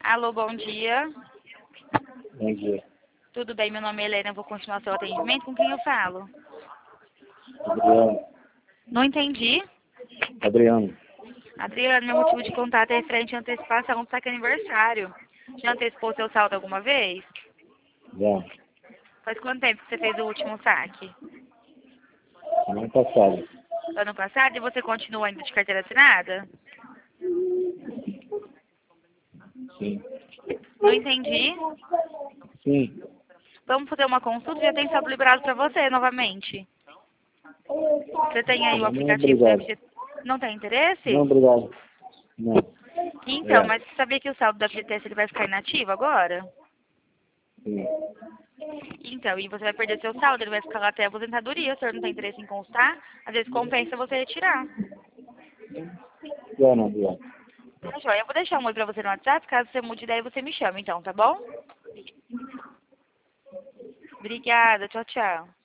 Alô, bom dia. Bom dia. Tudo bem? Meu nome é Helena, eu vou continuar seu atendimento. Com quem eu falo? Adriano. Não entendi. Adriano. Adriano, meu motivo de contato é referente à antecipação do saque aniversário. Já antecipou seu saldo alguma vez? Já. Faz quanto tempo que você fez o último saque? Semana passada. Ano passado? E você continua ainda de carteira assinada? Sim. Não entendi. Sim. Vamos fazer uma consulta, já tem saldo liberado para você novamente. Você tem aí o Não, aplicativo da obrigado. FGTS? Não tem interesse? Não, obrigado. Não. Então, É. mas você sabia que o saldo da FGTS ele vai ficar inativo agora? Sim. Então, e você vai perder seu saldo, ele vai ficar lá até a aposentadoria. O senhor não tem interesse em constar? Às vezes compensa você retirar. Já não, obrigado. Tá joia, eu vou deixar um oi pra você no WhatsApp, caso você mude de ideia você me chama então, tá bom? Obrigada, tchau, tchau.